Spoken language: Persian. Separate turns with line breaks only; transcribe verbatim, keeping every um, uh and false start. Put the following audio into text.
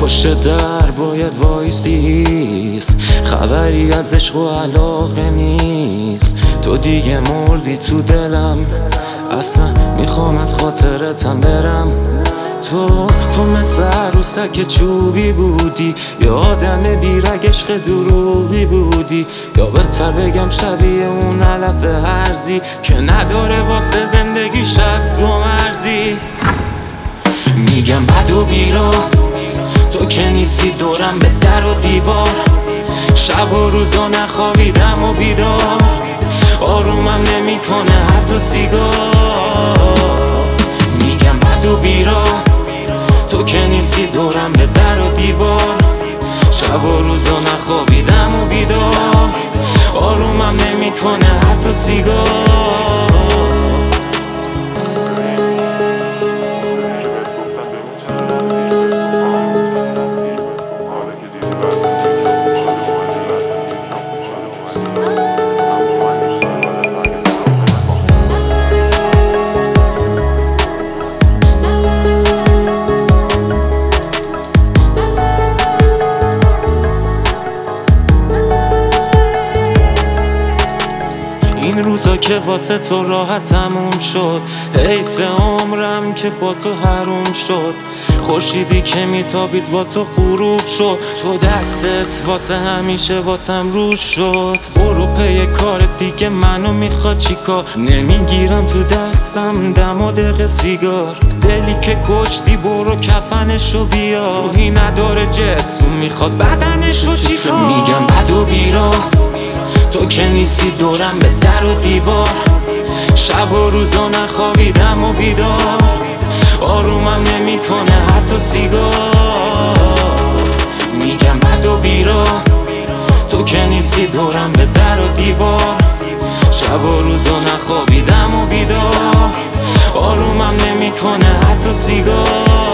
پشت در باید وایستی، خبری از عشق و علاقه نیست. تو دیگه مردی تو دلم، اصلا میخوام از خاطرتم برم. تو تو مثل عروسک چوبی بودی، یا آدم بیرگ عشق دروغی بودی، یا بهتر بگم شبیه اون علف هرزی که نداره واسه زندگی شک و مرزی. میگم بد و بیرا تو که نیستی، دورم به در و دیوار، شب و روزا نخوابیدم و بیدار، آرومم نمیکنه حتی سیگار. میگم بد و بیرا تو که نیستی، دورم به در و دیوار، شب و روزا نخوابیدم و بیدار، آرومم نمیکنه حتی سیگار. این روزا که واسه تو راحت تموم شد، حیف عمرم که با تو حروم شد. خورشیدی که میتابید با تو غروب شد، تو دستت واسه همیشه واسم روش شد. برو پی کار دیگه، منو میخواد چیکار؟ نمیگیرم تو دستم دم و دق سیگار. دلی که کشتی برو کفنشو بیار، روحی نداره جسم میخواد بدنشو چیکار؟ میگم بد و بیرا تو که نیستی، دورم به در و دیوار، شب و روزا نخوابیدم و بیدار، آرومم نمیکنه حتی سیگار. میگم بد و بیرا تو که نیستی، دورم به در و دیوار، شب و روزا نخوابیدم و بیدار، آرومم نمیکنه حتی سیگار.